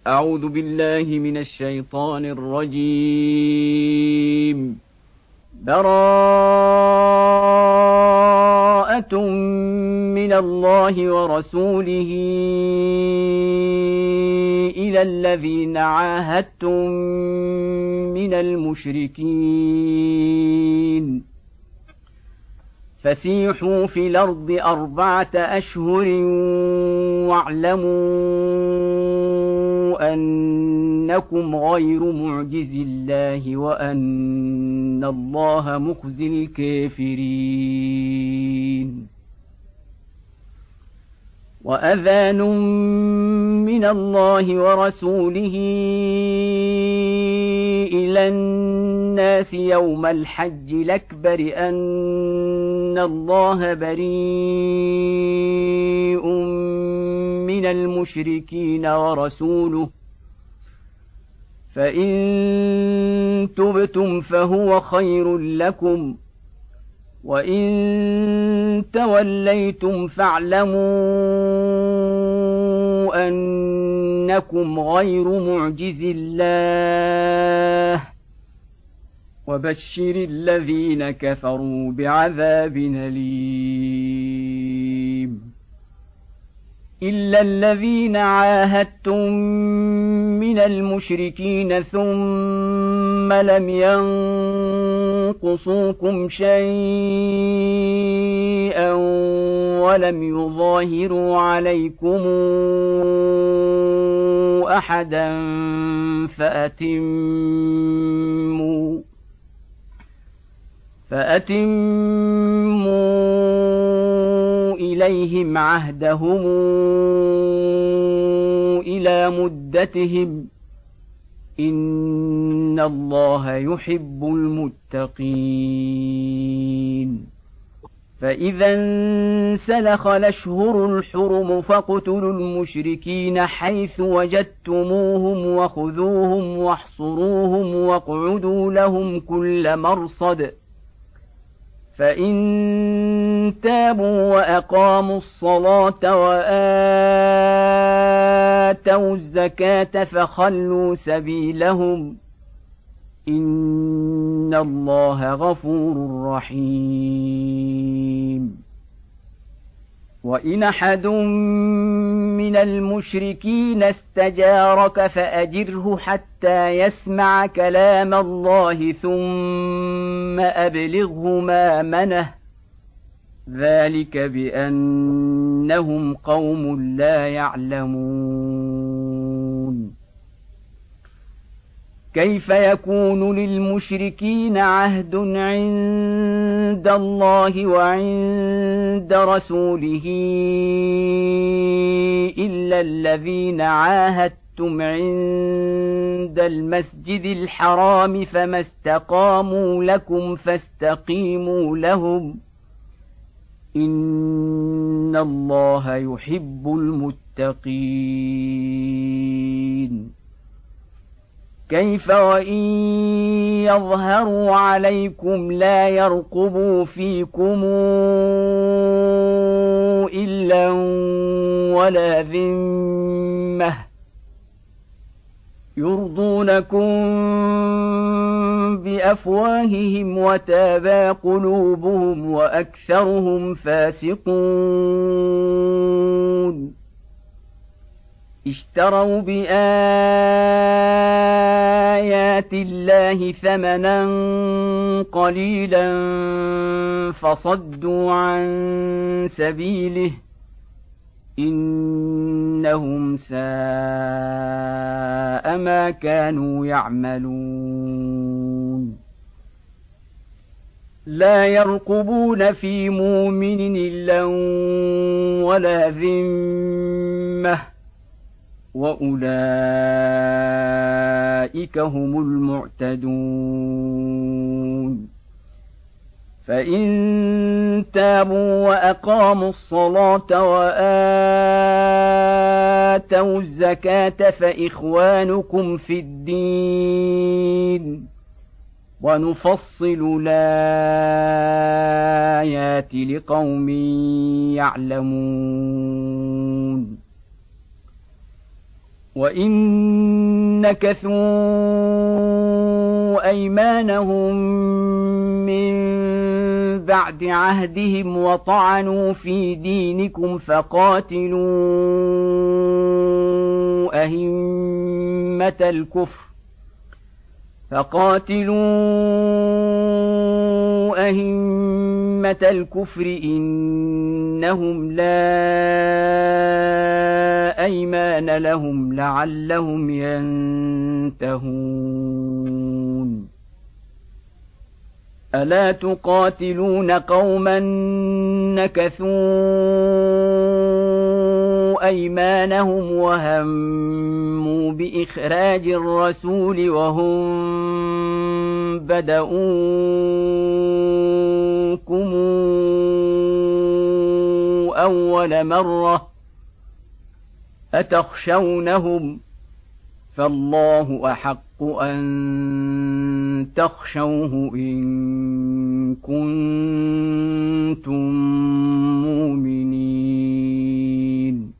أعوذ بالله من الشيطان الرجيم. براءة من الله ورسوله إلى الذين عاهدتم من المشركين فسيحوا في الأرض 4 أشهر واعلموا أنكم غير معجز الله وأن الله مخزي الكافرين. وأذان من الله ورسوله إلى الناس يوم الحج الأكبر أن الله بريء من المشركين ورسوله فإن تبتم فهو خير لكم وإن توليتم فاعلموا أنكم غير معجز الله وبشر الذين كفروا بعذاب أليم. إلا الذين عاهدتم من المشركين ثم لم ينقصوكم شيئا ولم يظاهروا عليكم أحدا فأتموا إليهم عهدهم إلى مدتهم إن الله يحب المتقين. فإذا انسلخ الأشهر الحرم فاقتلوا المشركين حيث وجدتموهم وخذوهم واحصروهم واقعدوا لهم كل مرصد فإن تابوا وأقاموا الصلاة وآتوا الزكاة فخلوا سبيلهم إن الله غفور رحيم. وإن أحد من المشركين استجارك فأجره حتى يسمع كلام الله ثم أبلغه مأمنه ذلك بأنهم قوم لا يعلمون. كيف يكون للمشركين عهد عند الله وعند رسوله إلا الذين عاهدتم عند المسجد الحرام فما استقاموا لكم فاستقيموا لهم إن الله يحب المتقين. كيف وإن يظهروا عليكم لا يرقبوا فيكم إلا ولا ذمة يرضونكم بأفواههم وتابى قلوبهم وأكثرهم فاسقون. اشتروا بآيات الله ثمنا قليلا فصدوا عن سبيله إنهم ساء ما كانوا يعملون. لا يرقبون في مؤمن إلا ولا ذمة وأولئك هم المعتدون. فإن تابوا وأقاموا الصلاة وآتوا الزكاة فإخوانكم في الدين ونفصل الآيات لقوم يعلمون. وإن نكثوا أيمانهم من بعد عهدهم وطعنوا في دينكم فقاتلوا أئمة الكفر إنهم لا أيمان لهم لعلهم ينتهون ألا تقاتلون قوما نكثوا أيمانهم وهموا بإخراج الرسول وهم بدؤوكم أول مرة أتخشونهم فالله أحق أن تخشوه إن كنتم مؤمنين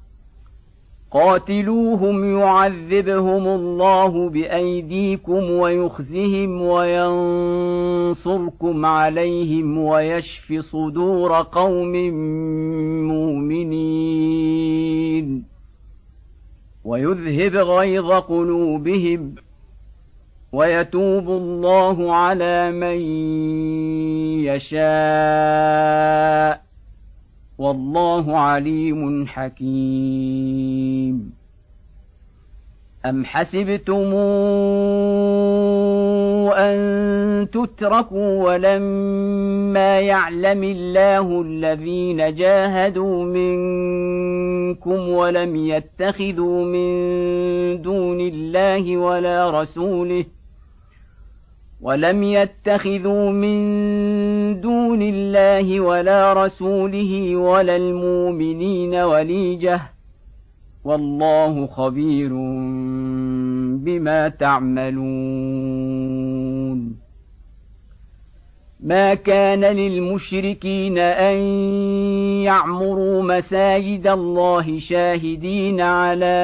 قاتلوهم يعذبهم الله بأيديكم ويخزهم وينصركم عليهم ويشف صدور قوم مؤمنين ويذهب غيظ قلوبهم ويتوب الله على من يشاء والله عليم حكيم أم حسبتم أن تتركوا ولما يعلم الله الذين جاهدوا منكم ولم يتخذوا من دون الله ولا رسوله ولا المؤمنين وليجة والله خبير بما تعملون ما كان للمشركين أن يعمروا مساجد الله شاهدين على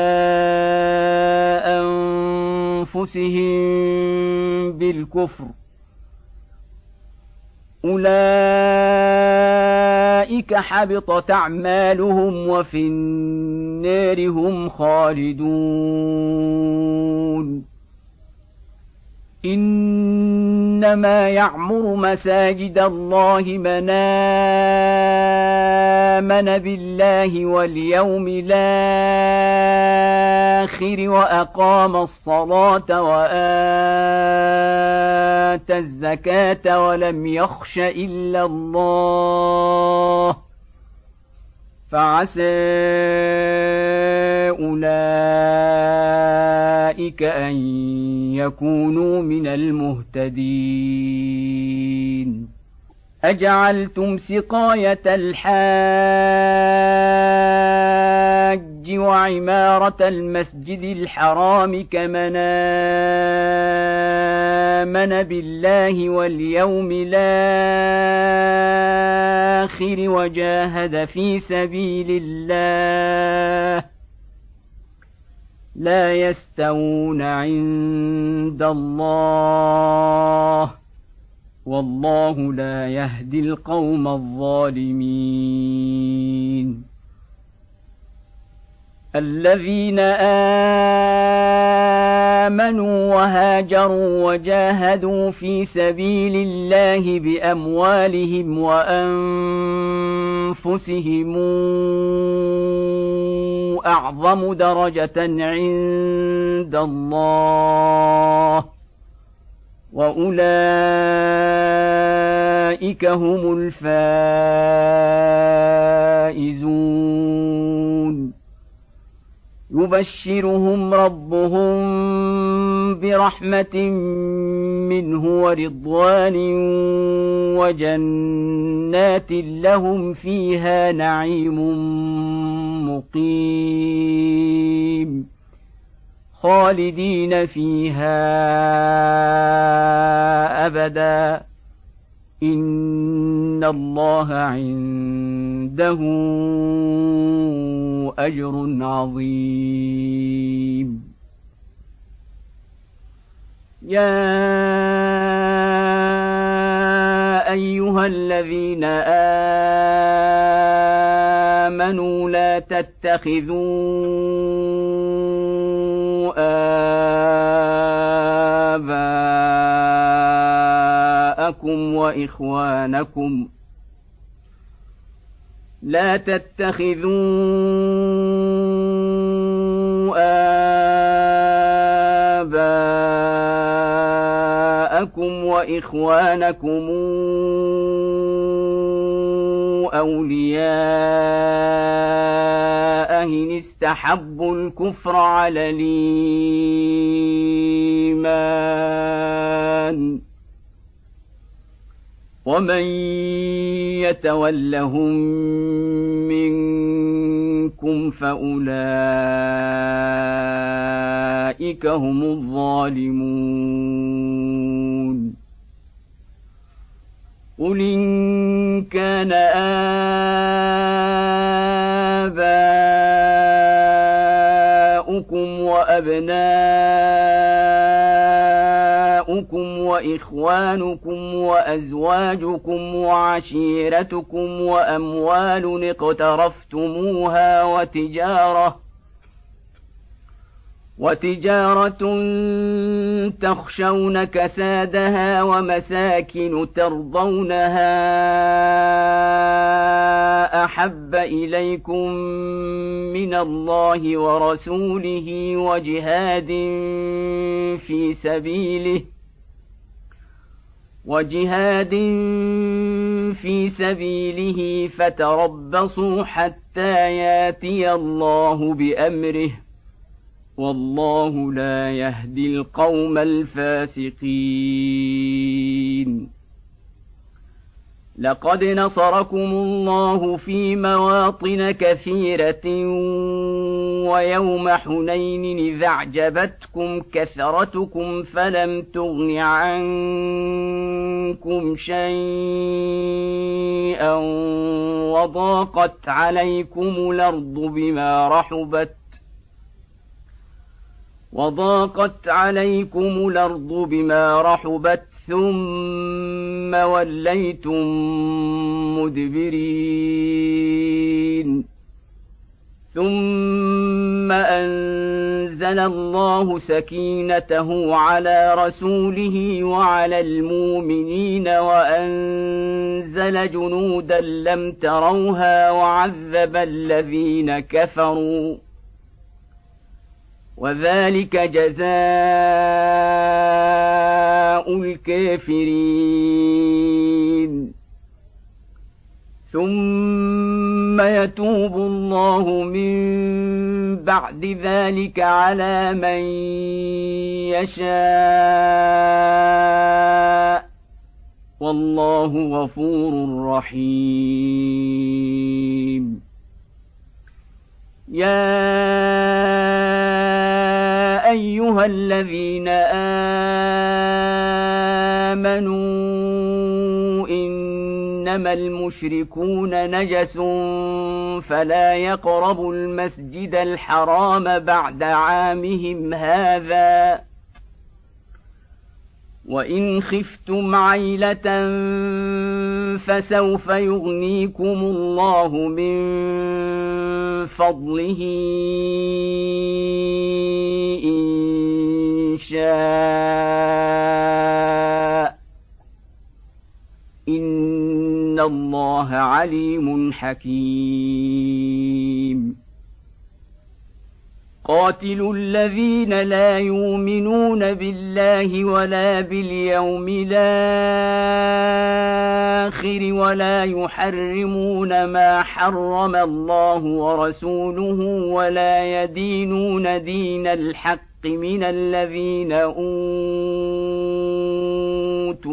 أنفسهم بالكفر أولئك حبطت أعمالهم وفي النار هم خالدون إنما يعمر مساجد الله من آمن بالله واليوم الآخر وأقام الصلاة وآتى الزكاة ولم يخش إلا الله فعسى أولئك أن يكونوا من المهتدين أجعلتم سقاية الحاج وعمارة المسجد الحرام كمن آمن بالله واليوم الآخر وجاهد في سبيل الله لا يستوون عند الله والله لا يهدي القوم الظالمين الذين آمنوا وهاجروا وجاهدوا في سبيل الله بأموالهم وأنفسهم أعظم درجة عند الله وأولئك هم الفائزون يبشرهم ربهم برحمة منه ورضوان وجنات لهم فيها نعيم مقيم خالدين فيها أبدا إن الله عنده أجر عظيم. يا أيها الذين آمنوا لا تتخذوا آباءكم وإخوانكم أولياء إن استحبوا الكفر على الإيمان ومن يتولهم منكم فأولئك هم الظالمون. قل إن كان آباؤكم وأبناؤكم وإخوانكم وأزواجكم وعشيرتكم وأموال اقترفتموها وتجارة تخشون كسادها ومساكن ترضونها أحب إليكم من الله ورسوله وجهاد في سبيله فتربصوا حتى ياتي الله بأمره والله لا يهدي القوم الفاسقين. لقد نصركم الله في مواطن كثيرة ويوم حنين إذ أعجبتكم كثرتكم فلم تغن عنكم شيئا وضاقت عليكم الأرض بما رحبت ثم وليتم مدبرين. ثم أنزل الله سكينته على رسوله وعلى المؤمنين وأنزل جنودا لم تروها وعذب الذين كفروا وذلك جزاء الكافرين. ثم يتوب الله من بعد ذلك على من يشاء والله غفور رحيم. يا أيها الذين آمنوا إنما المشركون نجس فلا يقربوا المسجد الحرام بعد عامهم هذا وإن خفتم عيلة فسوف يغنيكم الله من فضله إن شاء إن الله عليم حكيم. قاتلوا الذين لا يؤمنون بالله ولا باليوم الآخر ولا يحرمون ما حرم الله ورسوله ولا يدينون دين الحق من الذين أوتوا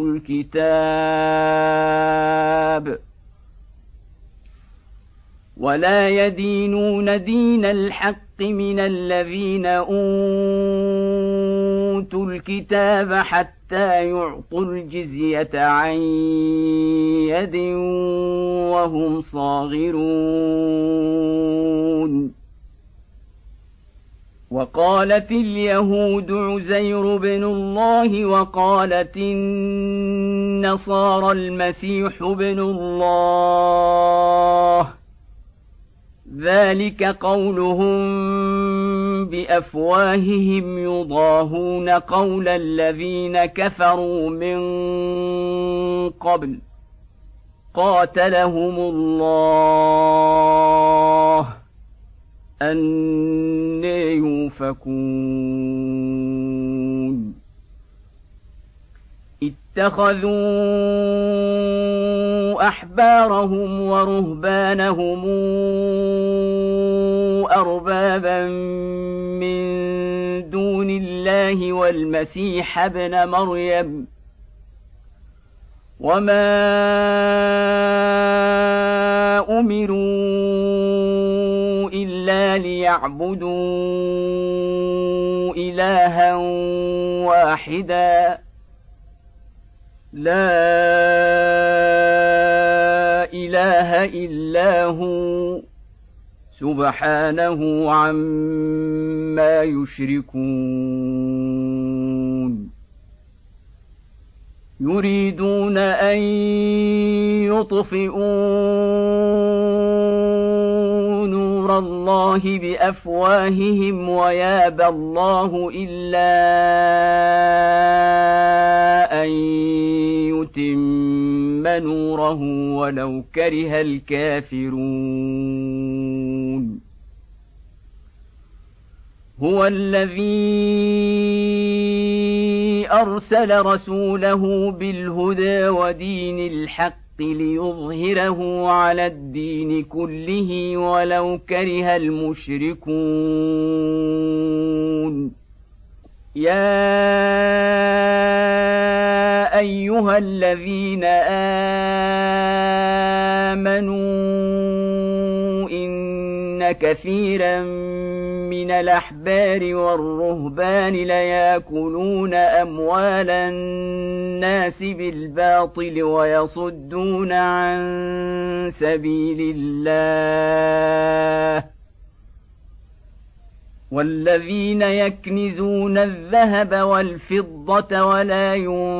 الكتاب ولا يدينون دين الحق من الذين أوتوا الكتاب حتى يعطوا الجزية عن يد وهم صاغرون. وقالت اليهود عزير بن الله وقالت النصارى المسيح بن الله، ذلك قولهم بأفواههم يضاهون قول الذين كفروا من قبل قاتلهم الله أنى يؤفكون. اتخذوا أحبارهم ورهبانهم أربابا من دون الله والمسيح ابن مريم وما أمروا إلا ليعبدوا إلها واحدا لا إله إلا هو سبحانه عما يشركون. يريدون أن يطفئوا نور الله بأفواههم ويابى الله إلا أن يتم نوره ولو كره الكافرون. هو الذي أرسل رسوله بالهدى ودين الحق ليظهره على الدين كله ولو كره المشركون. يا أيها الذين آمنوا إن كثيرا من الأحبار والرهبان ليأكلون أموال الناس بالباطل ويصدون عن سبيل الله. والذين يكنزون الذهب والفضة ولا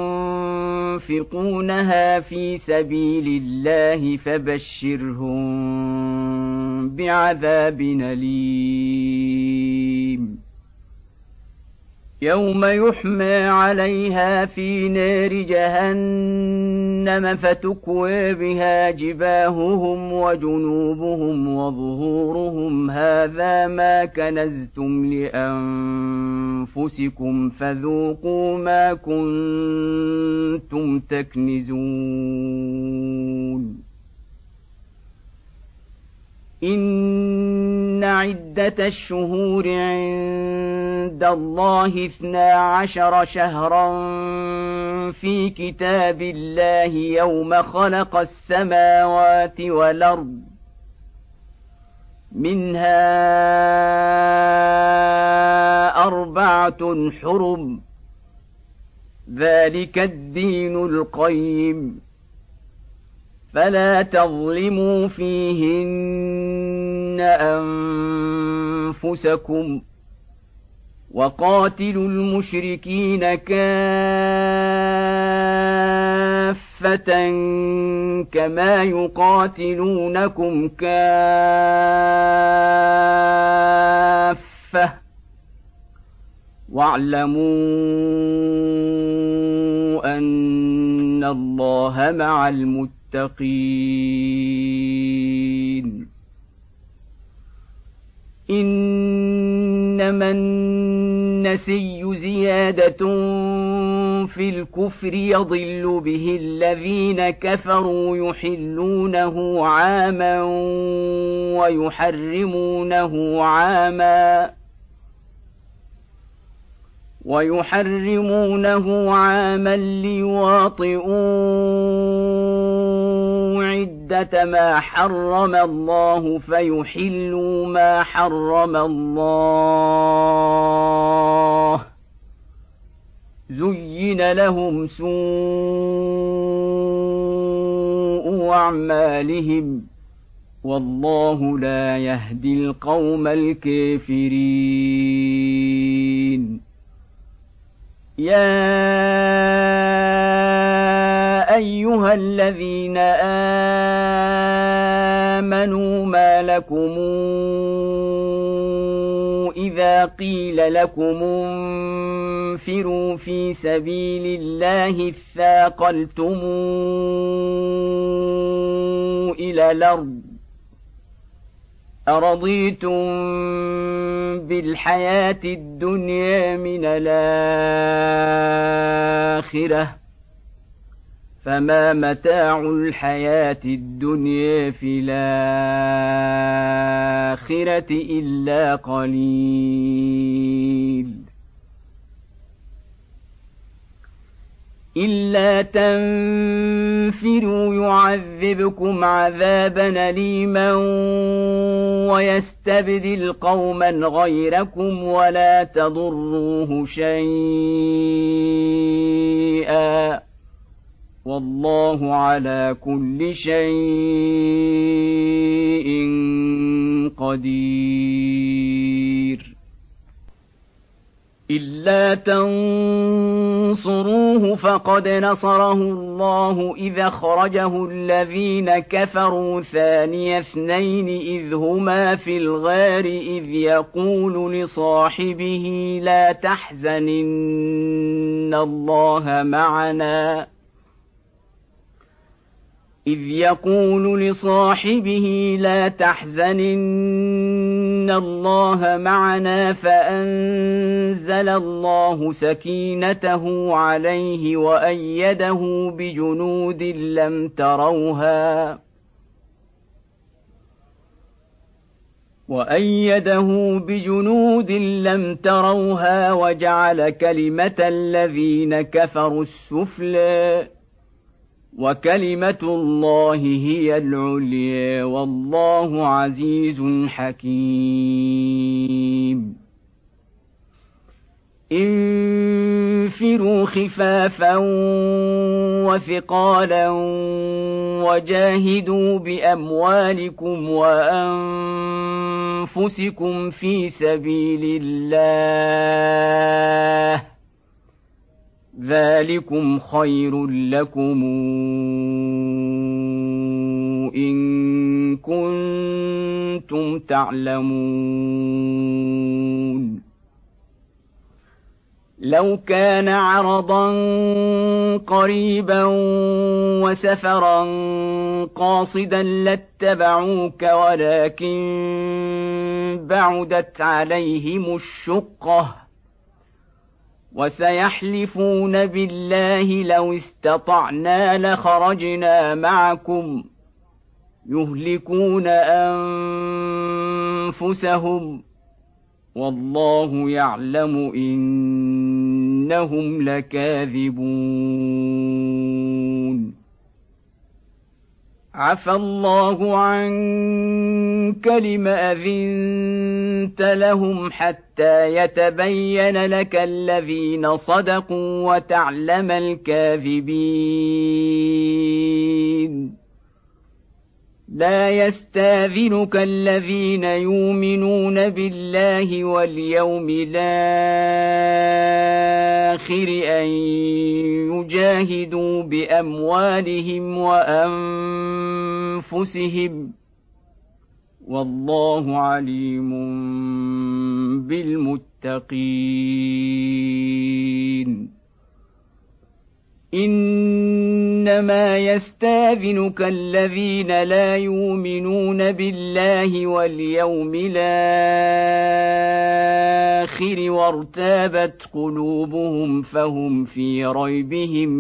ينفقونها في سبيل الله فبشرهم بعذاب أليم. يوم يحمى عليها في نار جهنم فتكوى بها جباههم وجنوبهم وظهورهم هذا ما كنزتم لأنفسكم فذوقوا ما كنتم تكنزون. إن عدة الشهور عند الله 12 شهرا في كتاب الله يوم خلق السماوات والأرض منها 4 حرم ذلك الدين القيم فلا تظلموا فيهن أنفسكم وقاتلوا المشركين كافة كما يقاتلونكم كافة واعلموا أن الله مع المتقين. إنما النسي زيادة في الكفر يضل به الذين كفروا يحلونه عاما ويحرمونه عاما ويحرمونه عاما ليواطئوا عدة ما حرم الله فيحلوا ما حرم الله. زين لهم سوء أعمالهم والله لا يهدي القوم الكافرين. يا أيها الذين آمنوا ما لكم إذا قيل لكم انفروا في سبيل الله اثاقلتم إلى الأرض أرضيتم بالحياة الدنيا من الآخرة فما متاع الحياة الدنيا في الآخرة إلا قليل. إلا تنفروا يعذبكم عذابا أليما ويستبدل قوما غيركم ولا تضروه شيئا والله على كل شيء قدير. إلا تنصروه فقد نصره الله إذ أخرجه الذين كفروا ثاني اثنين إذ هما في الغار إذ يقول لصاحبه لا تحزن إن الله معنا إن الله معنا فأنزل الله سكينته عليه وأيده بجنود لم تروها وجعل كلمة الذين كفروا السفلى وكلمة الله هي العليا والله عزيز حكيم. انفروا خفافا وثقالا وجاهدوا بأموالكم وأنفسكم في سبيل الله ذلكم خير لكم إن كنتم تعلمون. لو كان عرضا قريبا وسفرا قاصدا لاتبعوك ولكن بعدت عليهم الشقة وسيحلفون بالله لو استطعنا لخرجنا معكم يهلكون أنفسهم والله يعلم إنهم لكاذبون. عفى الله عنك لم أذنت لهم حتى يتبين لك الذين صدقوا وتعلم الكاذبين. لا يستاذنك الذين يؤمنون بالله واليوم الآخر أن يجاهدوا بأموالهم وأنفسهم والله عليم بالمتقين. إنما يستاذنك الذين لا يؤمنون بالله واليوم الآخر وارتابت قلوبهم فهم في ريبهم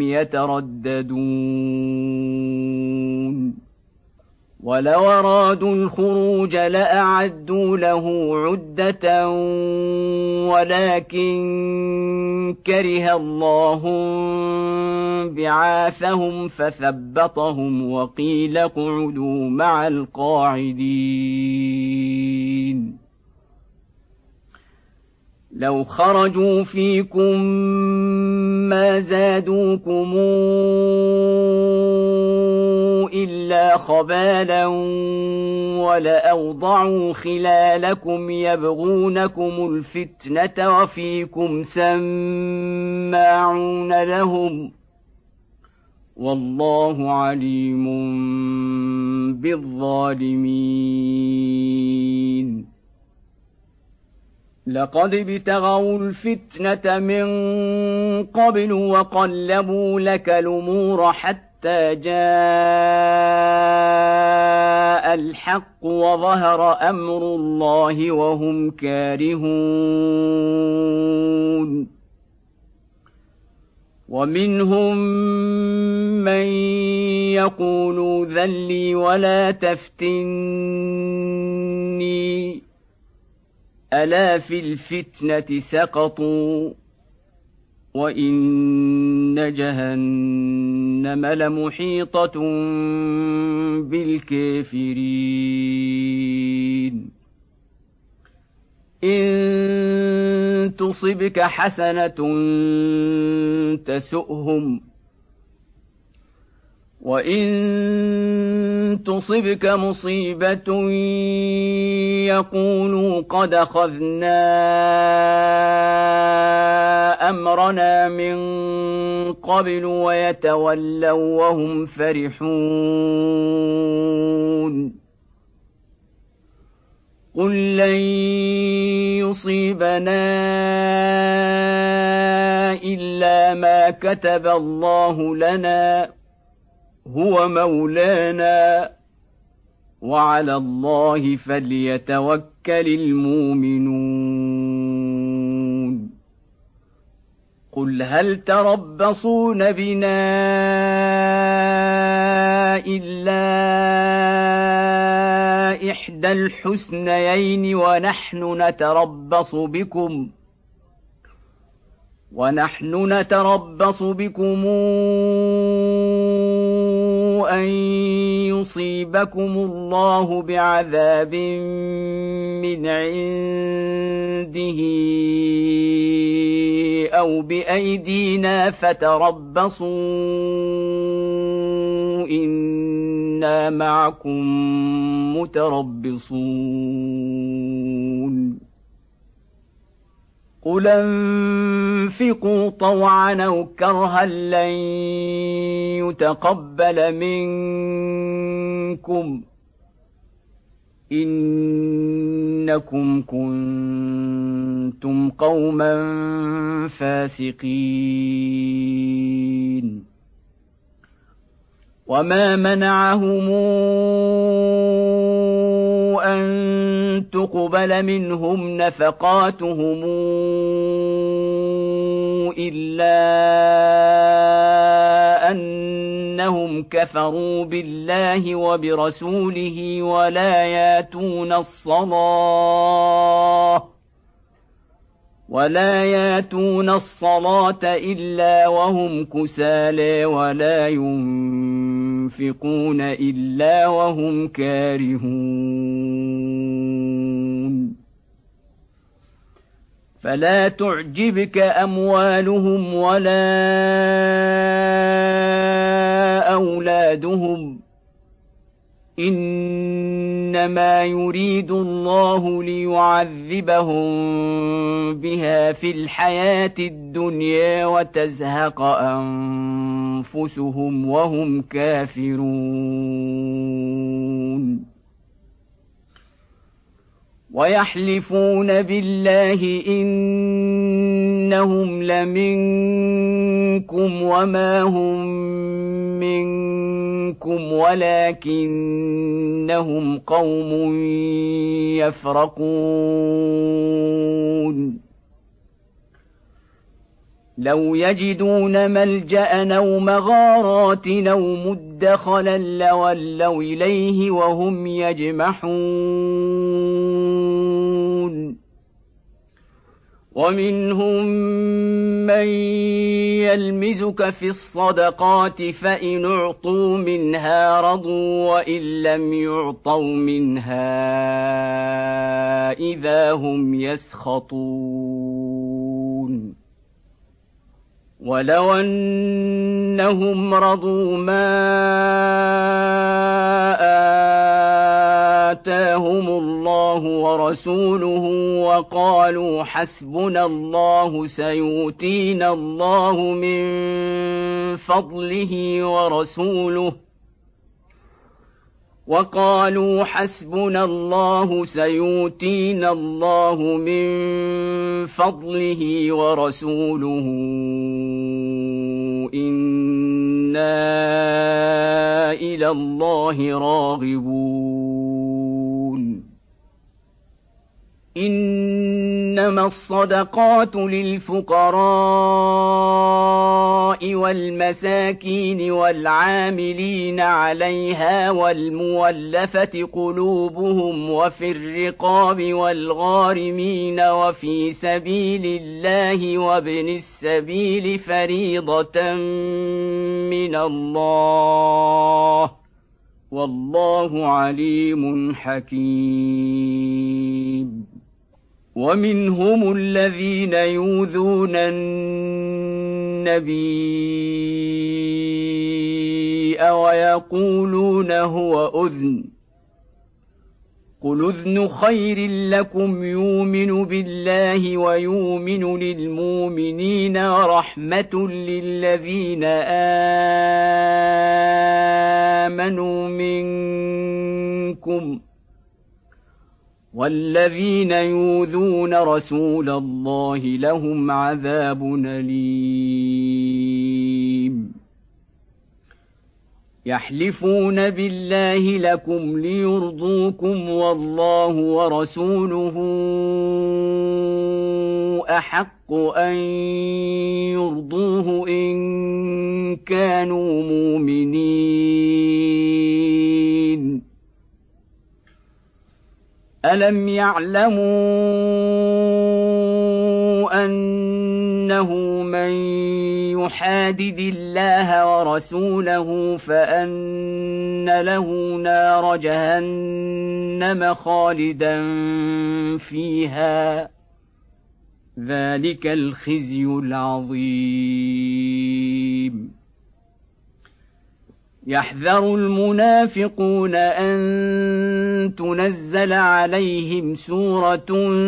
يترددون. ولو أرادوا الخروج لأعدوا له عدة ولكن كره الله بعاثهم فثبطهم وقيل اقعدوا مع القاعدين لو خرجوا فيكم ما زادوكم إلا خبالا ولأوضعوا خلالكم يبغونكم الفتنة وفيكم سماعون لهم والله عليم بالظالمين لقد ابتغوا الفتنة من قبل وقلبوا لك الأمور حتى جاء الحق وظهر أمر الله وهم كارهون ومنهم من يقول ذلي ولا تفتني ألا في الفتنة سقطوا وإن جهنم لمحيطة بالكافرين إن تصبك حسنة تسؤهم وإن تصبك مصيبة يقولوا قد أخذنا أمرنا من قبل ويتولوا وهم فرحون قل لن يصيبنا إلا ما كتب الله لنا هو مولانا وعلى الله فليتوكل المؤمنون قل هل تربصون بنا إلا إحدى الحسنيين ونحن نتربص بكم أن يصيبكم الله بعذاب من عنده أو بأيدينا فتربصوا إنا معكم متربصون قل انفقوا طوعا أو كرها لن يتقبل منكم إنكم كنتم قوما فاسقين وما منعهم أن تقبل منهم نفقاتهم إلا أنهم كفروا بالله وبرسوله ولا ياتون الصلاة إلا وهم كسالى ولا ينفقون إلا وهم كارهون فلا تعجبك أموالهم ولا أولادهم إنما يريد الله ليعذبهم بها في الحياة الدنيا وتزهق أنفسهم وهم كافرون ويحلفون بالله إنهم لمنكم وما هم منكم ولكنهم قوم يفرقون لو يجدون ملجأ أو مغارات أو مدخلا لولوا إليه وهم يجمحون ومنهم من يلمزك في الصدقات فإن أعطوا منها رضوا وإن لم يعطوا منها إذا هم يسخطون ولو أنهم رضوا ما آتاهم الله ورسوله وقالوا حسبنا الله سيؤتينا الله من فضله ورسوله إنا إلى الله راغبون إنما الصدقات للفقراء والمساكين والعاملين عليها والمولفة قلوبهم وفي الرقاب والغارمين وفي سبيل الله وابن السبيل فريضة من الله والله عليم حكيم ومنهم الذين يؤذون النبي ويقولون هو أذن قل أذن خير لكم يؤمن بالله ويؤمن للمؤمنين ورحمة للذين آمنوا منكم والذين يؤذون رسول الله لهم عذاب أليم يحلفون بالله لكم ليرضوكم والله ورسوله أحق أن يرضوه إن كانوا مؤمنين ألم يعلموا أنه من يحادد الله ورسوله فأن له نار جهنم خالدا فيها ذلك الخزي العظيم يحذر المنافقون أن تنزل عليهم سورة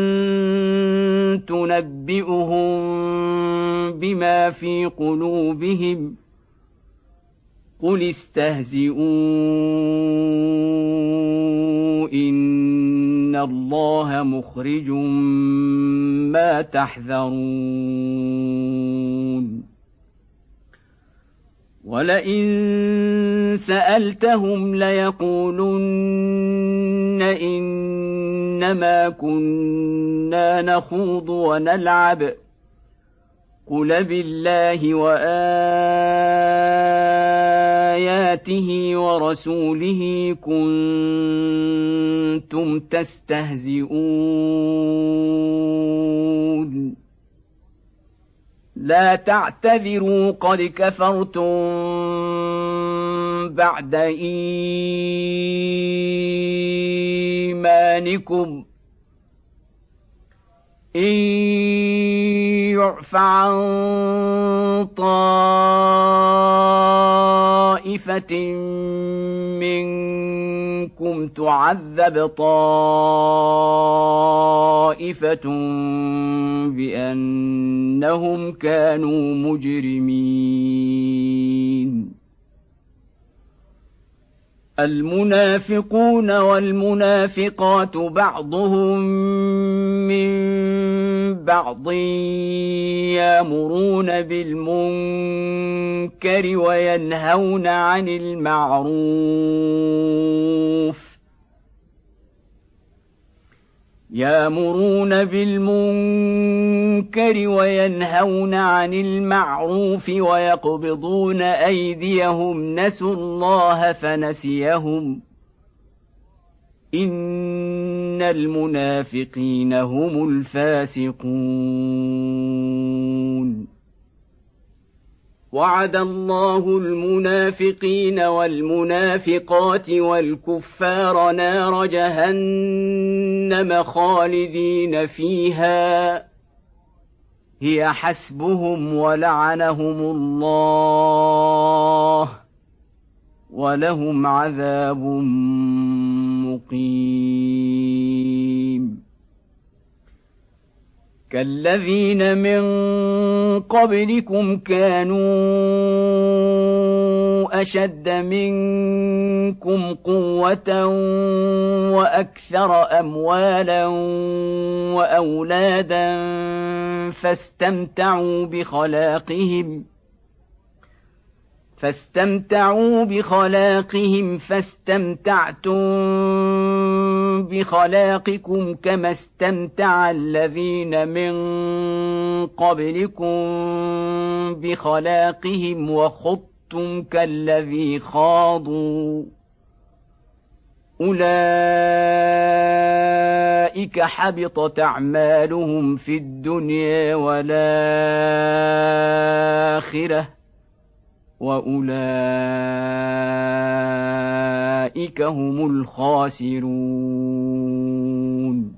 تنبئهم بما في قلوبهم قل استهزئوا إن الله مخرج ما تحذرون ولئن سألتهم ليقولن إنما كنا نخوض ونلعب قل بالله وآياته ورسوله كنتم تستهزئون لا تعتذروا قد كفرتم بعد إيمانكم إن يعف عن طائفة منكم تعذب طائفة بأنهم كانوا مجرمين المنافقون والمنافقات بعضهم من بعض يأمرون بالمنكر وينهون عن المعروف ويقبضون أيديهم نسوا الله فنسيهم إن إن المنافقين هم الفاسقون. وعد الله المنافقين والمنافقات والكفار نار جهنم خالدين فيها هي حسبهم ولعنهم الله ولهم عذاب مقيم. كالذين من قبلكم كانوا أشد منكم قوة وأكثر أموالا وأولادا فاستمتعوا بخلاقهم فاستمتعتم بخلاقكم كما استمتع الذين من قبلكم بخلاقهم وخضتم كالذي خاضوا أولئك حبطت أعمالهم في الدنيا والآخرة وأولئك هم الخاسرون.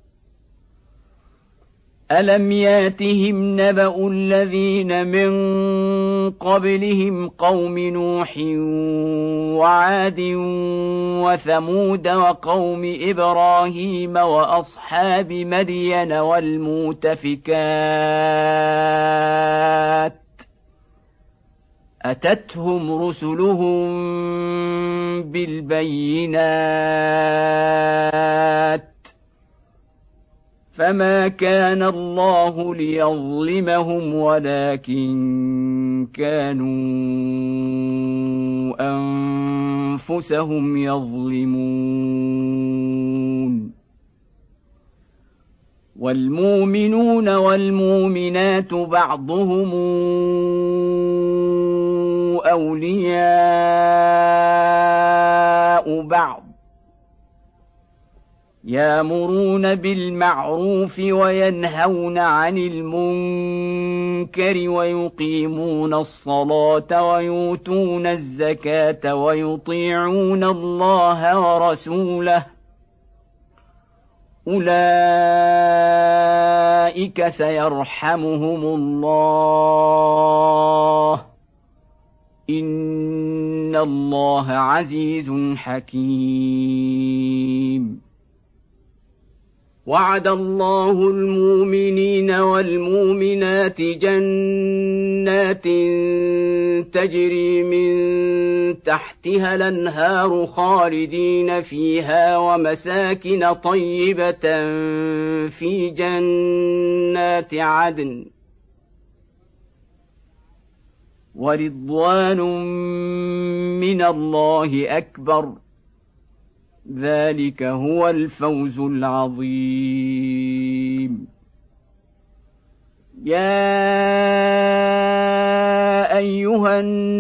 ألم ياتهم نبأ الذين من قبلهم قوم نوح وعاد وثمود وقوم إبراهيم وأصحاب مدين والمؤتفكات أتتهم رسلهم بالبينات فما كان الله ليظلمهم ولكن كانوا أنفسهم يظلمون. والمؤمنون والمؤمنات بعضهم أولياء بعض يأمرون بالمعروف وينهون عن المنكر ويقيمون الصلاة ويؤتون الزكاة ويطيعون الله ورسوله أولئك سيرحمهم الله إن الله عزيز حكيم. وعد الله المؤمنين والمؤمنات جنات تجري من تحتها الأنهار خالدين فيها ومساكن طيبة في جنات عدن ورضوان من الله أكبر ذلك هو الفوز العظيم. يا أيها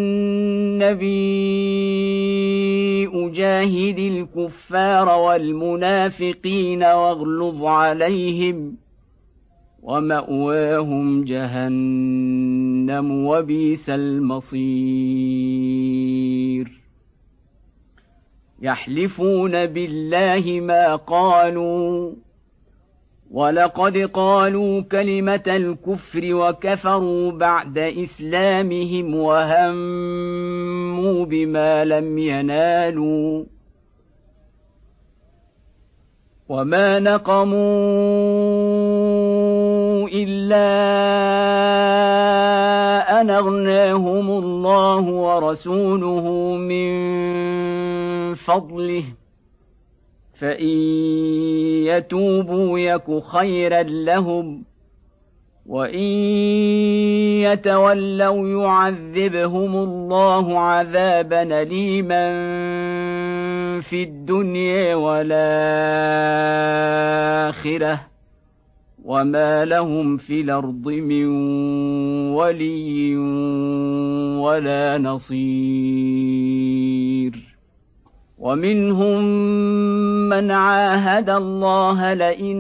النبي جاهد الكفار والمنافقين واغلظ عليهم ومأواهم جهنم وبئس المصير. يحلفون بالله ما قالوا ولقد قالوا كلمة الكفر وكفروا بعد إسلامهم وهموا بما لم ينالوا وما نقموا إلا أن أغناهم الله ورسوله من فضله فإن يتوبوا يك خيرا لهم وإن يتولوا يعذبهم الله عذابا أليما في الدنيا والآخرة وما لهم في الأرض من ولي ولا نصير. ومنهم من عاهد الله لئن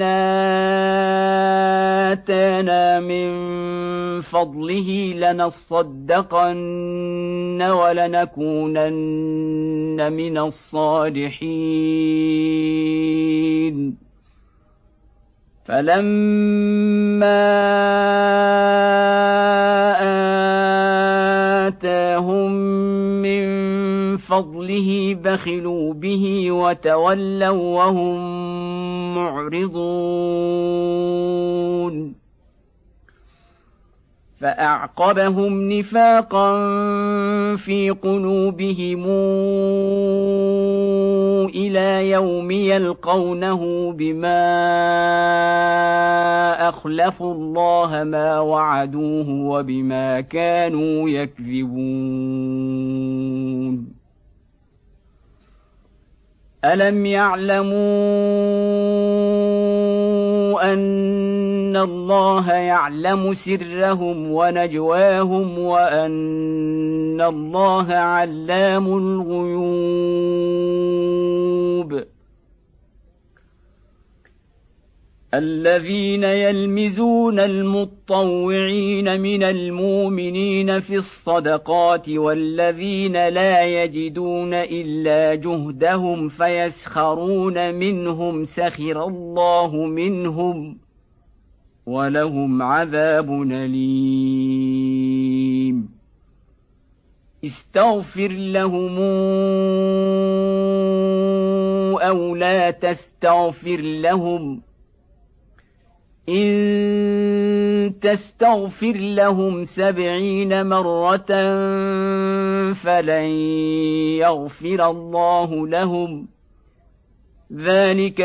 آتانا من فضله لنصدقن ولنكونن من الصالحين فلما آتاهم من فضله بخلوا به وتولوا وهم معرضون فأعقبهم نفاقا في قلوبهم إلى يوم يلقونه بما أخلفوا الله ما وعدوه وبما كانوا يكذبون ألم يعلموا أن الله يعلم سرهم ونجواهم وأن الله علام الغيوب الذين يلمزون المطوعين من المؤمنين في الصدقات والذين لا يجدون إلا جهدهم فيسخرون منهم سخر الله منهم ولهم عذاب أليم استغفر لهم أو لا تستغفر لهم إن تستغفر لهم 70 مرة فلن يغفر الله لهم ذلك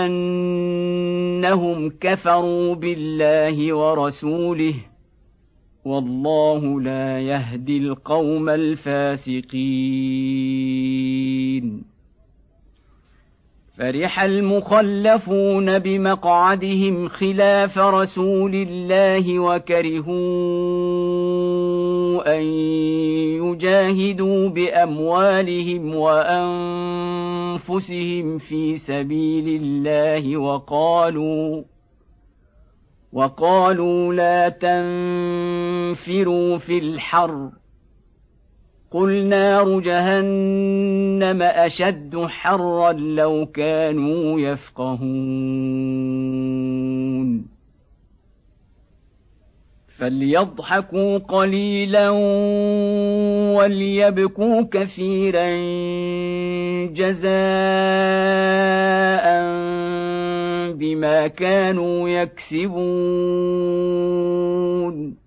بأنهم كفروا بالله ورسوله والله لا يهدي القوم الفاسقين فرح المخلفون بمقعدهم خلاف رسول الله وكرهوا أن يجاهدوا بأموالهم وأنفسهم في سبيل الله وقالوا لا تنفروا في الحر قل نار جهنم أشد حرا لو كانوا يفقهون فليضحكوا قليلا وليبكوا كثيرا جزاء بما كانوا يكسبون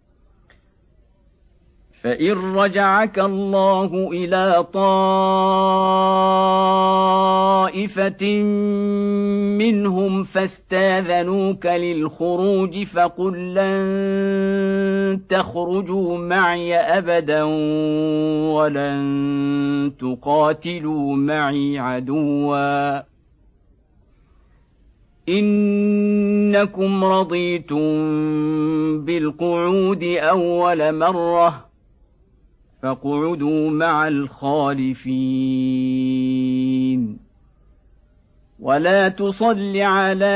فإن رجعك الله إلى طائفة منهم فاستاذنوك للخروج فقل لن تخرجوا معي أبدا ولن تقاتلوا معي عدوا إنكم رضيتم بالقعود أول مرة فاقعدوا مع الخالفين ولا تصل على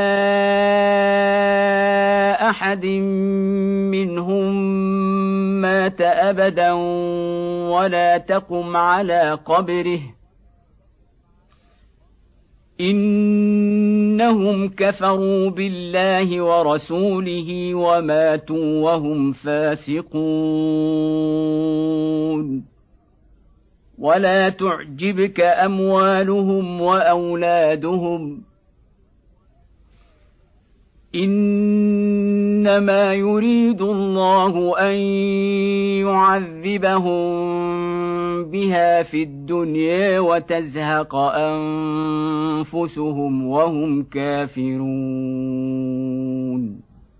أحد منهم مات أبدا ولا تقم على قبره إنهم كفروا بالله ورسوله وماتوا وهم فاسقون ولا تعجبك أموالهم وأولادهم إنما يريد الله أن يعذبهم بها في الدنيا وتزهق أنفسهم وهم كافرون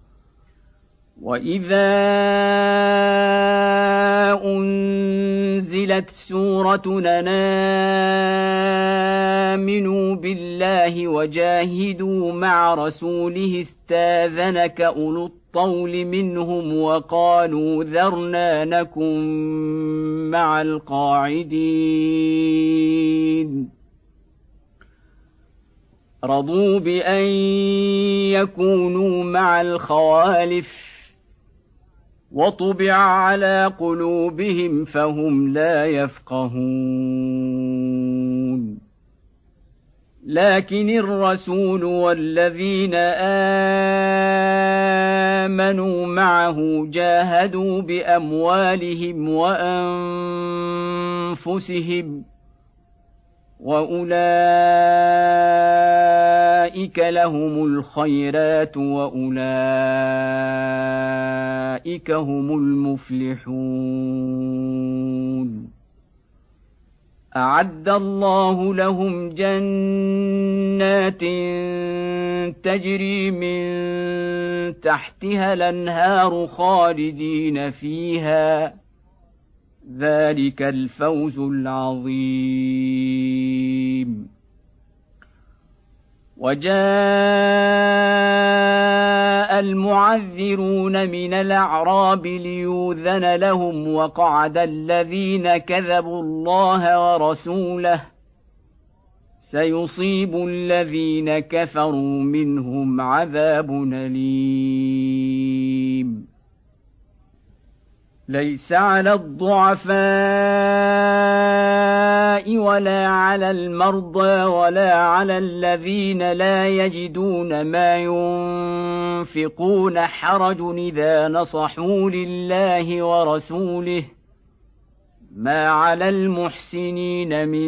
وإذا أنزلت سورة أن آمنوا بالله وجاهدوا مع رسوله استاذنك أولو الطول منهم وقالوا ذرنا نكن مع القاعدين رضوا بأن يكونوا مع الخوالف وطبع على قلوبهم فهم لا يفقهون لكن الرسول والذين آمنوا معه جاهدوا بأموالهم وأنفسهم وأولئك لهم الخيرات وأولئك هم المفلحون أعد الله لهم جنات تجري من تحتها الأنهار خالدين فيها ذلك الفوز العظيم وجاء المعذرون من الأعراب ليؤذن لهم وقعد الذين كذبوا الله ورسوله سيصيب الذين كفروا منهم عذاب أليم ليس على الضعفاء ولا على المرضى ولا على الذين لا يجدون ما ينفقون حرج إذا نصحوا لله ورسوله ما على المحسنين من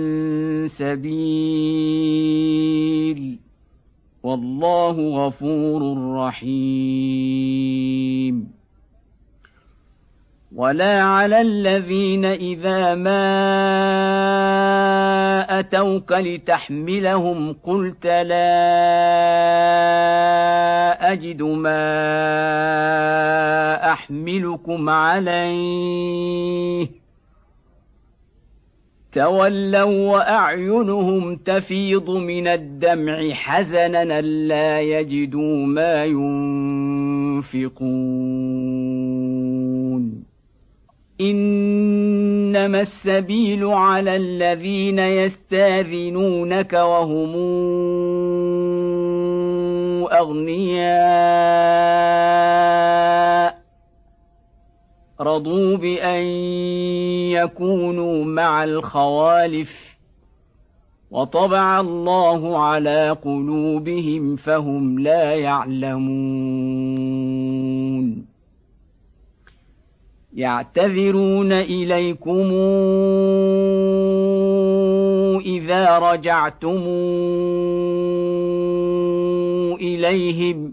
سبيل والله غفور رحيم ولا على الذين إذا ما أتوك لتحملهم قلت لا أجد ما أحملكم عليه تولوا وأعينهم تفيض من الدمع حزنا ألا يجدوا ما ينفقون إنما السبيل على الذين يستاذنونك وهم أغنياء رضوا بأن يكونوا مع الخوالف وطبع الله على قلوبهم فهم لا يعلمون يعتذرون إليكم إذا رجعتم إليهم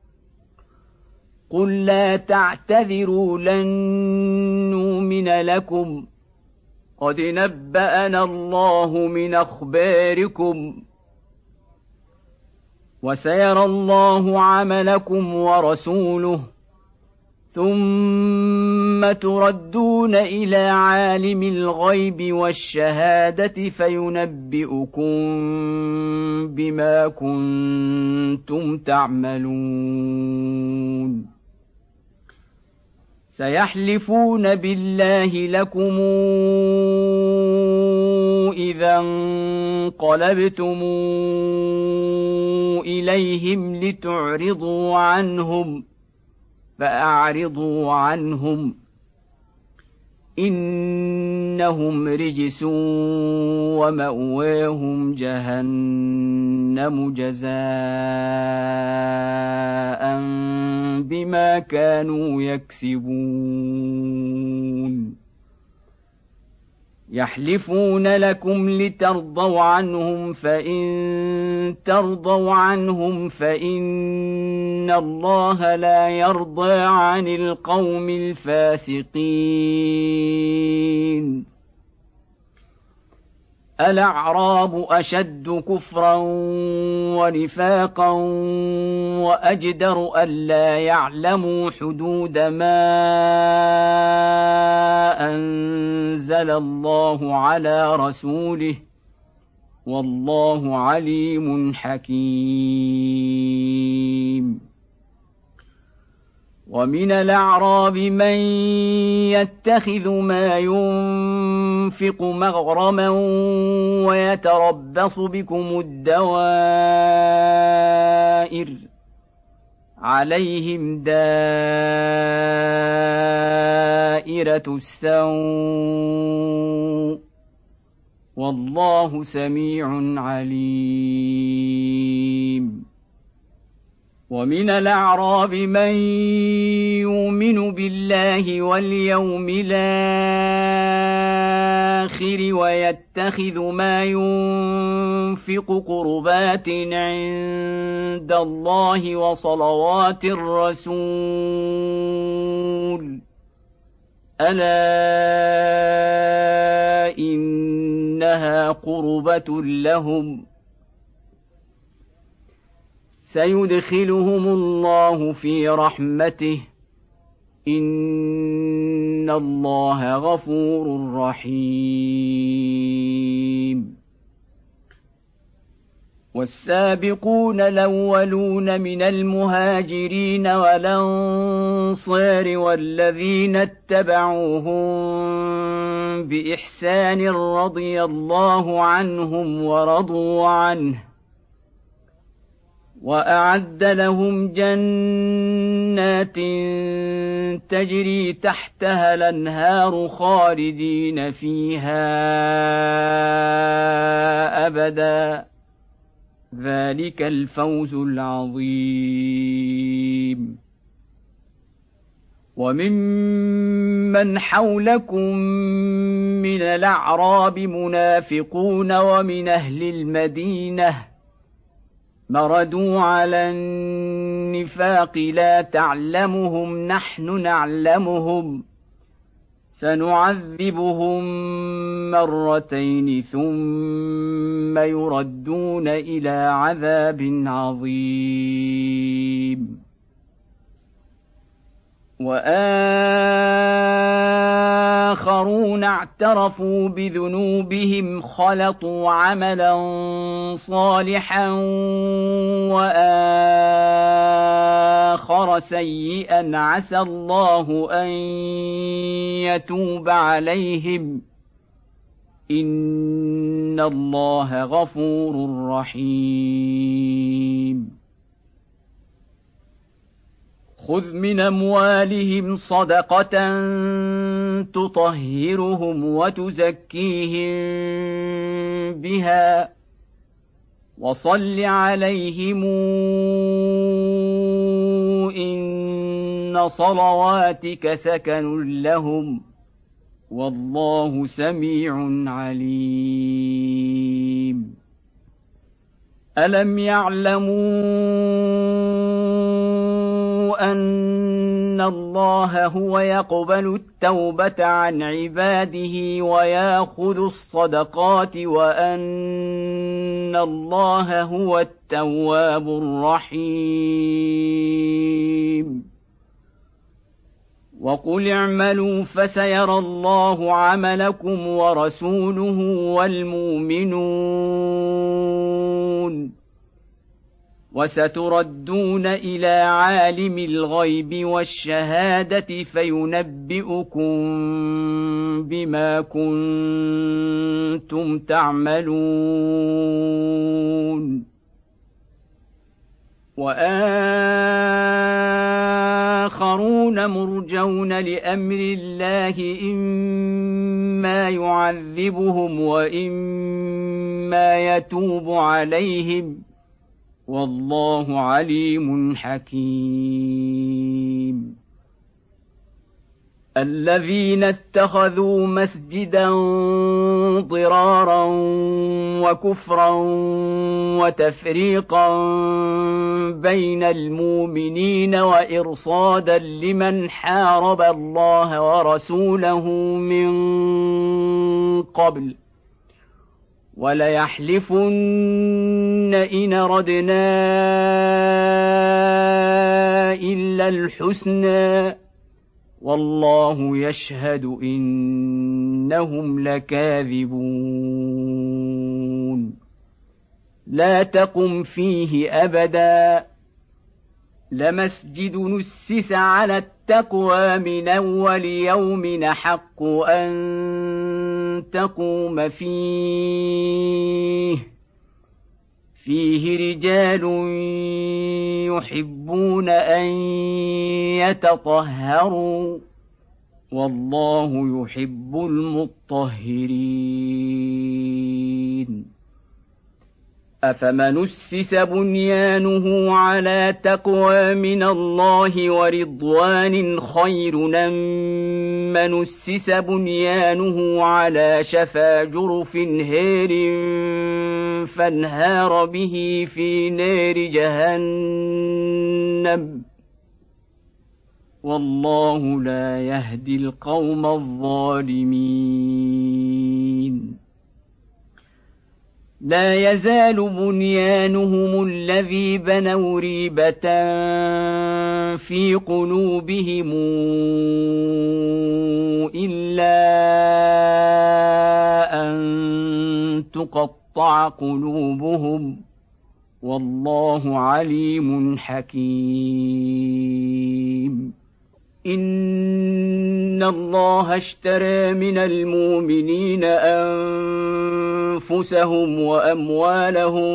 قل لا تعتذروا لن نؤمن لكم قد نبأنا الله من أخباركم وسيرى الله عملكم ورسوله ثم تردون إلى عالم الغيب والشهادة فينبئكم بما كنتم تعملون سيحلفون بالله لكم إذا انقلبتم إليهم لتعرضوا عنهم فأعرضوا عنهم إنهم رجس ومأواهم جهنم جزاء بما كانوا يكسبون يحلفون لكم لترضوا عنهم فإن ترضوا عنهم فإن الله لا يرضى عن القوم الفاسقين الأعراب أشد كفرا ونفاقا وأجدر ألا يعلموا حدود ما أنزل الله على رسوله والله عليم حكيم ومن الأعراب من يتخذ ما ينفق مغرما ويتربص بكم الدوائر عليهم دائرة السوء والله سميع عليم. ومن الأعراب من يؤمن بالله واليوم الآخر ويتخذ ما ينفق قربات عند الله وصلوات الرسول ألا إنها قربة لهم سيدخلهم الله في رحمته إن الله غفور رحيم. والسابقون الأولون من المهاجرين والأنصار والذين اتبعوهم بإحسان رضي الله عنهم ورضوا عنه وأعد لهم جنات تجري تحتها الأنهار خالدين فيها أبدا ذلك الفوز العظيم. وممن حولكم من الأعراب منافقون ومن أهل المدينة مردوا على النفاق لا تعلمهم نحن نعلمهم سنعذبهم مرتين ثم يردون إلى عذاب عظيم. وآخرون اعترفوا بذنوبهم خلطوا عملا صالحا وآخر سيئا عسى الله أن يتوب عليهم إن الله غفور رحيم. خذ من أموالهم صدقة تطهرهم وتزكيهم بها وصل عليهم إن صلواتك سكن لهم والله سميع عليم. ألم يعلموا أن الله هو يقبل التوبة عن عباده ويأخذ الصدقات وأن الله هو التواب الرحيم. وقل اعملوا فسيرى الله عملكم ورسوله والمؤمنون وستردون إلى عالم الغيب والشهادة فينبئكم بما كنتم تعملون. وآخرون مرجون لأمر الله إما يعذبهم وإما يتوب عليهم والله عليم حكيم. الذين اتخذوا مسجدا ضرارا وكفرا وتفريقا بين المؤمنين وإرصادا لمن حارب الله ورسوله من قبل وليحلفن إن أردنا إلا الحسنى والله يشهد إنهم لكاذبون. لا تقم فيه أبدا لمسجد نسس على التقوى من أول يوم أحق أن تقوم فيه رجال يحبون أن يتطهروا والله يحب المطهرين أفمن أسس بنيانه على تقوى من الله ورضوان خير أم من أسس بنيانه على شفا جرف هير فانهار به في نار جهنم والله لا يهدي القوم الظالمين لا يزال بنيانهم الذي بنوا ريبة في قلوبهم إلا أن تقطع قلوبهم والله عليم حكيم إن الله اشترى من المؤمنين أنفسهم وأموالهم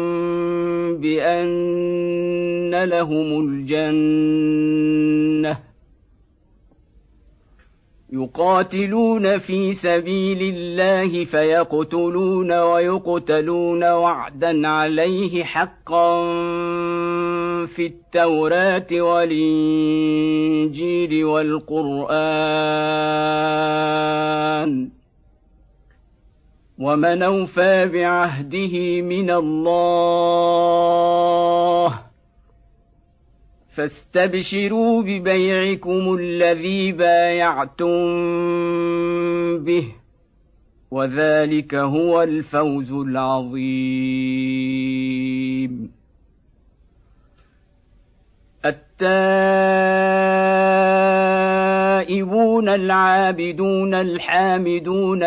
بأن لهم الجنة يقاتلون في سبيل الله فيقتلون ويقتلون وعدا عليه حقا في التوراة والإنجيل والقرآن ومن أوفى بعهده من الله فاستبشروا ببيعكم الذي بايعتم به وذلك هو الفوز العظيم التائبون العابدون الحامدون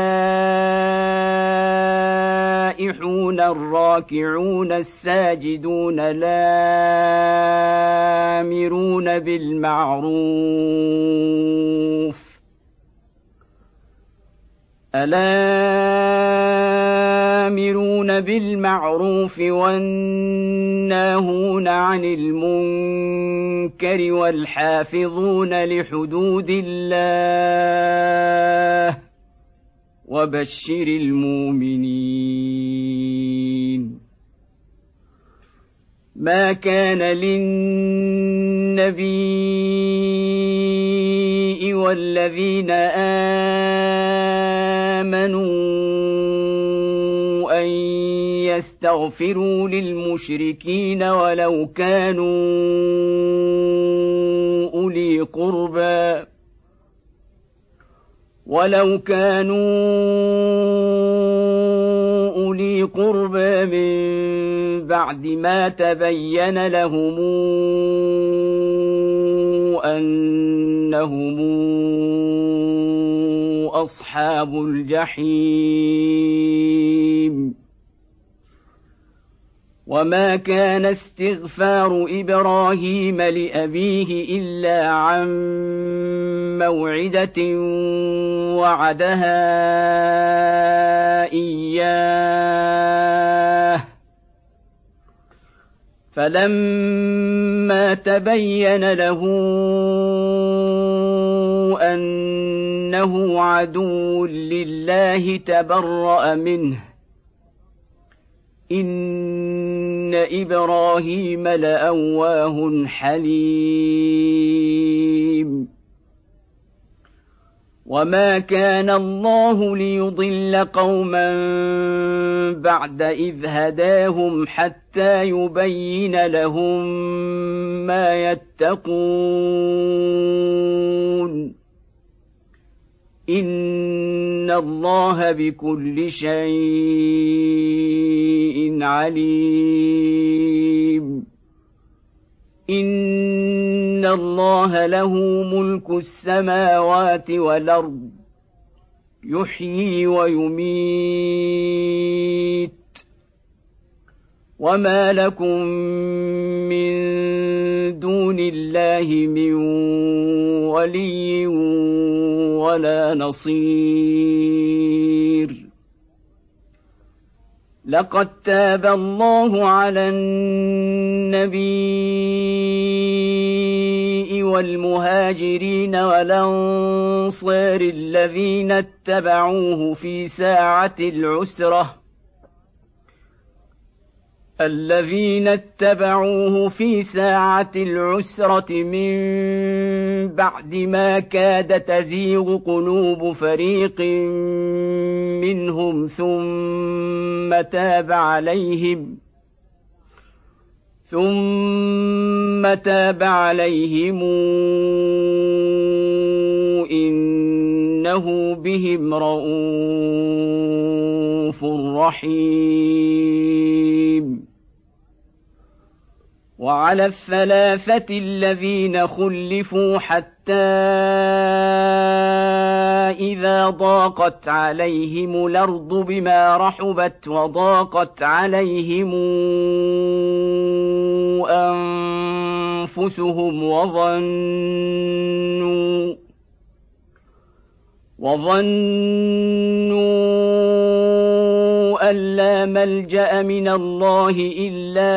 السائحون الراكعون الساجدون الآمرون بالمعروف والناهون عن المنكر والحافظون لحدود الله وبشر المؤمنين ما كان للنبي والذين آمنوا أن يستغفروا للمشركين ولو كانوا أولي قربى من بعد ما تبين لهم أنهم أصحاب الجحيم وما كان استغفار إبراهيم لأبيه إلا عن موعدة وعدها إياه فلما تبين له أنه عدو لله تبرأ منه إن إبراهيم لأواه حليم وما كان الله ليضل قوما بعد إذ هداهم حتى يبين لهم ما يتقون إن الله بكل شيء عليم إن الله له ملك السماوات والأرض يحيي ويميت وما لكم من دون الله من ولي ولا نصير. لقد تاب الله على النبي والمهاجرين والأنصار الذين اتبعوه في ساعة العسرة من بعد ما كاد تزيغ قلوب فريق منهم ثم تاب عليهم إنه بهم رءوف رحيم. وعلى الثلاثة الذين خلفوا حتى إذا ضاقت عليهم الأرض بما رحبت وضاقت عليهم أنفسهم وظنوا أن لا ملجأ من الله إلا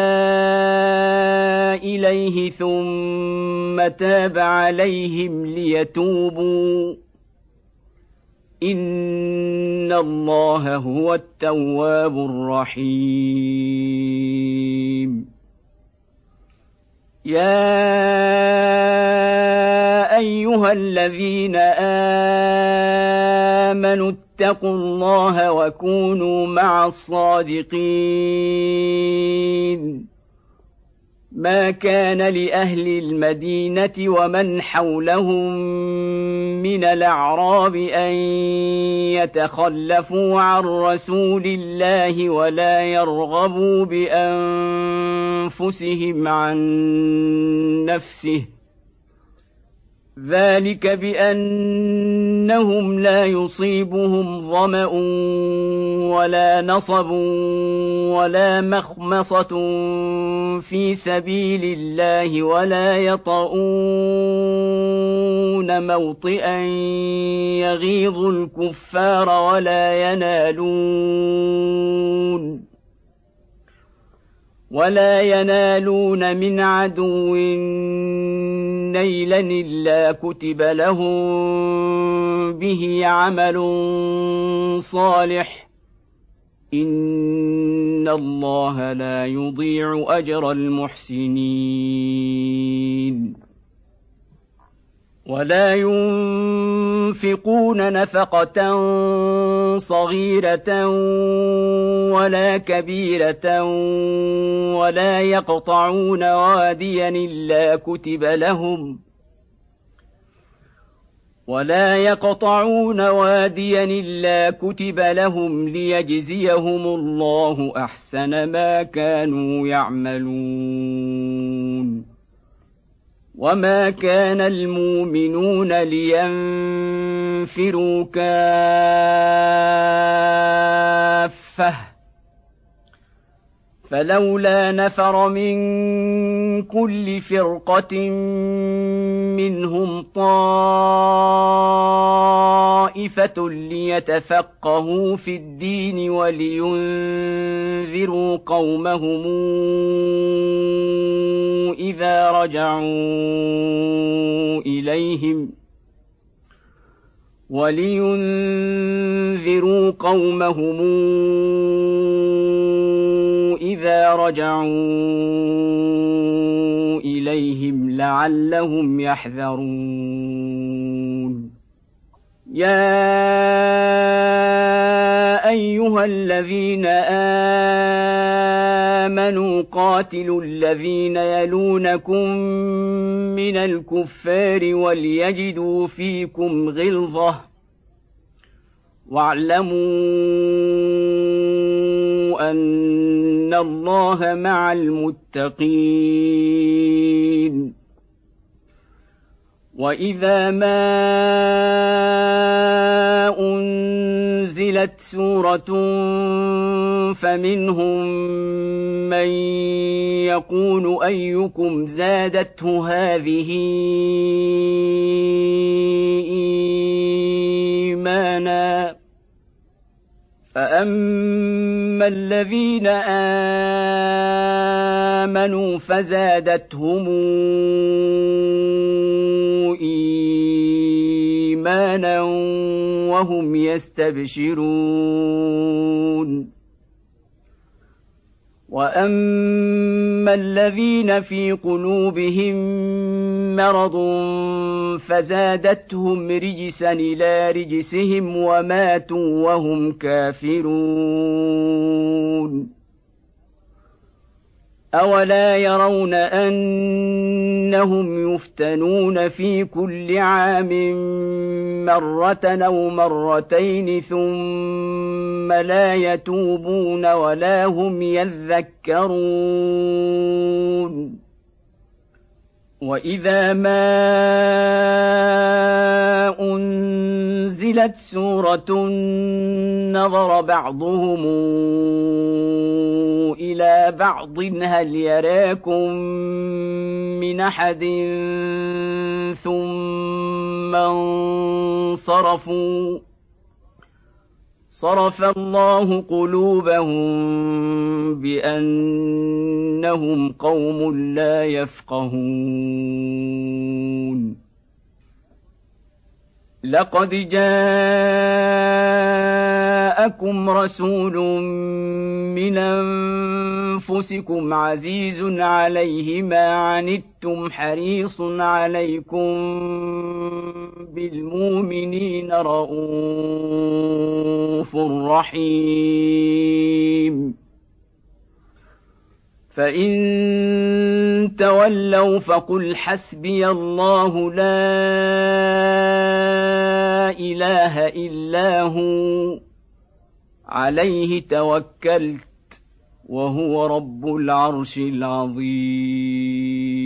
إليه ثم تاب عليهم ليتوبوا إن الله هو التواب الرحيم. يا أيها الذين آمنوا اتقوا الله وكونوا مع الصادقين. ما كان لأهل المدينة ومن حولهم من الأعراب أن يتخلفوا عن رسول الله ولا يرغبوا بأنفسهم عن نفسه، ذلك بأنهم لا يصيبهم ظمأ ولا نصب ولا مخمصة في سبيل الله ولا يطؤون موطئا يغيظ الكفار ولا ينالون من عدو نيلا إلا كتب لهم به عمل صالح إن الله لا يضيع أجر المحسنين. ولا ينفقون نفقة صغيرة ولا كبيرة ولا يقطعون واديا إلا كتب لهم ليجزيهم الله أحسن ما كانوا يعملون. وما كان المؤمنون لينفروا كافة فلولا نفر من كل فرقة منهم طائفة ليتفقهوا في الدين ولينذروا قومهم إذا رجعوا إليهم لعلهم يحذرون. يا أيها الذين آمنوا قاتلوا الذين يلونكم من الكفار وليجدوا فيكم غلظة واعلموا أن الله مع المتقين. وإذا ما أنزلت سورة فمنهم من يقول أيكم زادته هذه إيمانا فأما الذين آمنوا فزادتهم إيمانا وهم يستبشرون وأما الذين في قلوبهم مرض فزادتهم رجسا إلى رجسهم وماتوا وهم كافرون أولا يرون أنهم يفتنون في كل عام مرة أو مرتين ثم لا يتوبون ولا هم يذكرون وإذا ما أنزلت سورة نظر بعضهم إلى بعض هل يراكم من أحد ثم انصرفوا صرف الله قلوبهم بأنهم قوم لا يفقهون لقد جاءكم رسول من أنفسكم عزيز عليه ما عنتم حريص عليكم بالمؤمنين رءوف رحيم فإن تولوا فقل حسبي الله لا إله إلا هو عليه توكلت وهو رب العرش العظيم